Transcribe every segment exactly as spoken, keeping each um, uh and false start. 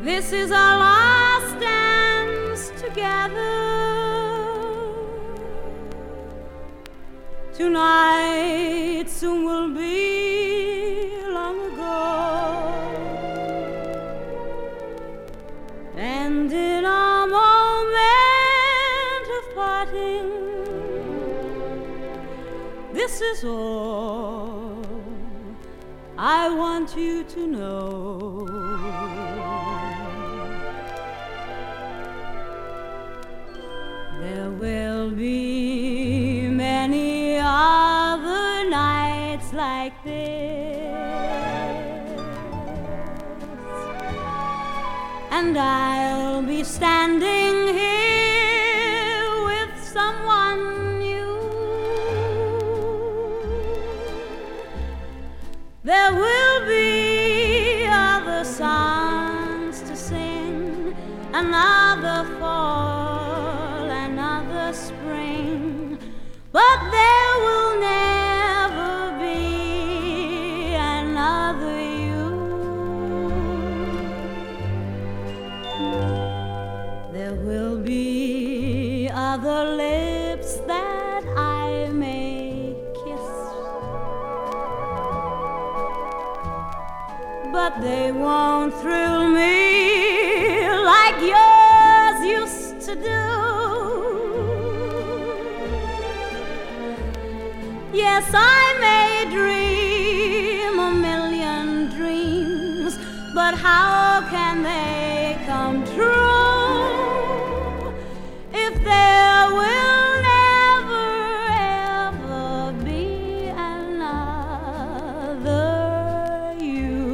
This is our last dance together. Tonight soon will be long ago, and in our moment of parting, this is all I want you to know. There will be many other nights like this, and I'll be standing here with someone new. There will be other songs to sing, another fall, another spring, but there will never be another you. There will be other lips that I may kiss, but they won't thrill me like yours used to do. Yes, I may dream a million dreams, but how can they come true if there will never ever be another you?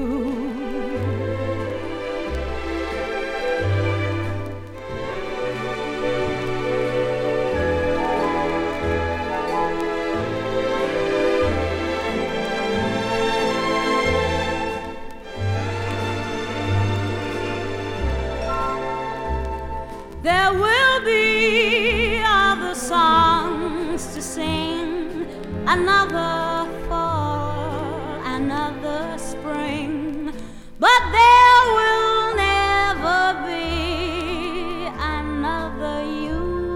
There will be other songs to sing, another fall, another spring, but there will never be another you.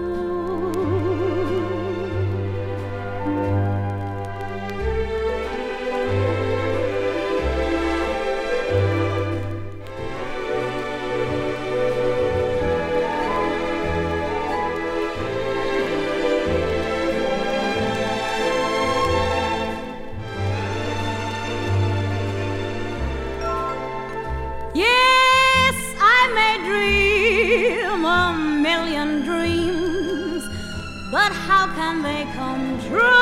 Yes, I may dream a million dreams, but how can they come true